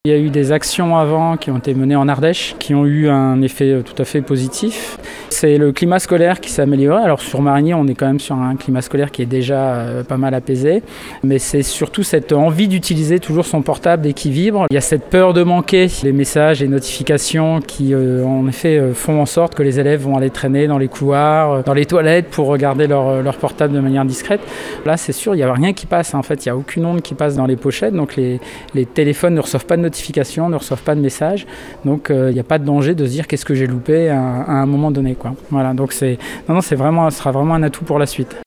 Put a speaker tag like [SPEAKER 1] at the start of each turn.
[SPEAKER 1] Il y a eu des actions avant qui ont été menées en Ardèche, qui ont eu un effet tout à fait positif. C'est le climat scolaire qui s'est amélioré. Alors sur Marigny, on est quand même sur un climat scolaire qui est déjà pas mal apaisé. Mais c'est surtout cette envie d'utiliser toujours son portable dès qu'il vibre. Il y a cette peur de manquer les messages et notifications qui en effet font en sorte que les élèves vont aller traîner dans les couloirs, dans les toilettes pour regarder leur portable de manière discrète. Là, c'est sûr, il n'y a rien qui passe. En fait, il n'y a aucune onde qui passe dans les pochettes. Donc les téléphones ne reçoivent pas de notifications, ne reçoivent pas de messages. Donc il n'y a pas de danger de se dire qu'est-ce que j'ai loupé à un moment donné, quoi. Voilà, donc c'est vraiment, ce sera vraiment un atout pour la suite.